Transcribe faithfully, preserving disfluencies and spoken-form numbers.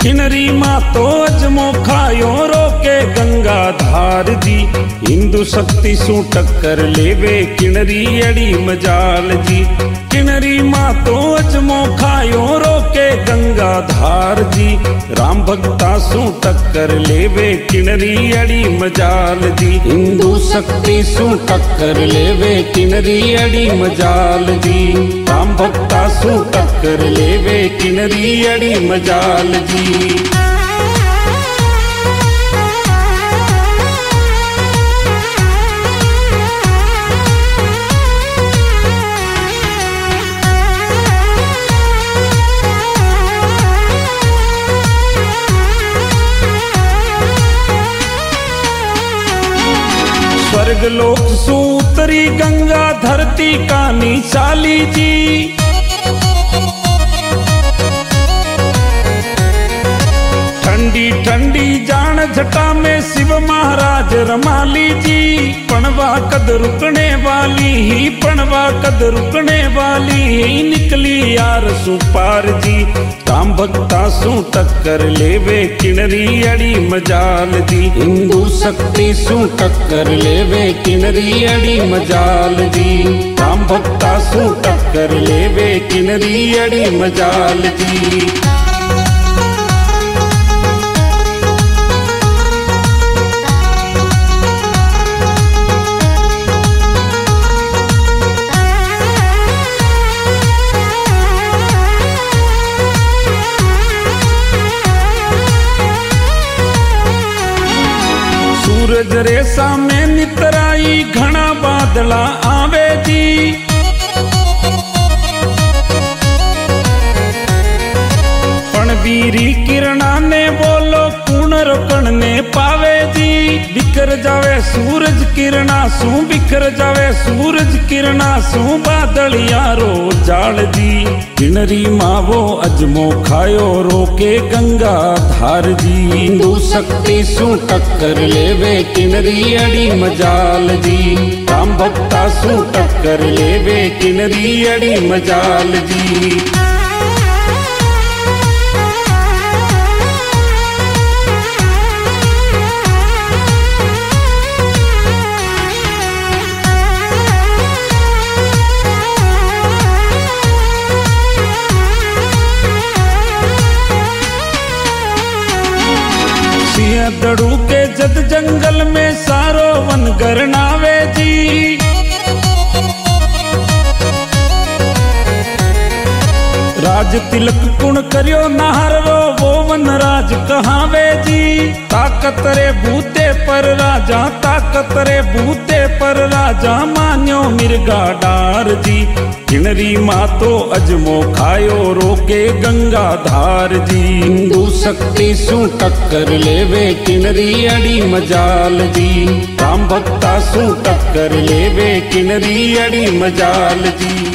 किनरी माँ तो अजमो खायो रोके गंगा धार जी। हिंदू शक्ति सु टक्कर लेवे किनरी अड़ी मजाल जी। किनरी माँ तो अजमो खायो रोके गंगा धार जी। राम भक्ता सु टक्कर लेवे किनरी अड़ी मजाल जी। हिंदू शक्ति सु टक्कर लेवे किनरी अड़ी मजाल जी। राम भक्ता सु टक्कर लेवे किनरी अड़ी मजाल जी। स्वर्ग लोक सूतरी गंगा धरती का निशाली जी। ठंडी ठंडी जान जटा में शिव महाराज रमाली जी। पणवा कद रुकने वाली ही पणवा कद रुकने वाली ही निकली यार सुपार जी। राम भक्ता सु टक्कर लेवे किनरी अड़ी मजाल जी। हिंदू शक्ति सु टक्कर लेवे किनरी अड़ी मजाल जी। राम भक्ता सु टक्कर लेवे किनरी अड़ी मजाल जी। सूरज रेसा में नितराई घना बादला आवे जी। पणवीरी किरणा ने बोलो पूर्ण रोकण ने पावे जी। बिखर जावे सूरज किरणा सू बिखर जावे सूरज किरणा सू बादल यारो जाल जी। किनरी मावो अजमो खायो रोके गंगा धार जी। हिंदू शक्ति सु टक्कर लेवे किनरी अड़ी मजाल जी। राम भक्ता सु टक्कर लेवे किनरी अड़ी मजाल जी। दड़ू के जद जंगल में सारो वन गरनावे जी। राज तिलक कुण करियो नाहर रो वो वन राज कहावे जी। ताकत रे भूते पर राजा ताकत रे भूते पर राजा मान्यो मिर्गा डार जी। किनरी माँ तो अजमो खायो रोके गंगा धार जी। हिंदू शक्ति सु टक्कर लेवे किनरी अड़ी मजाल जी। राम भक्ता सु टक्कर लेवे किनरी अड़ी मजाल जी।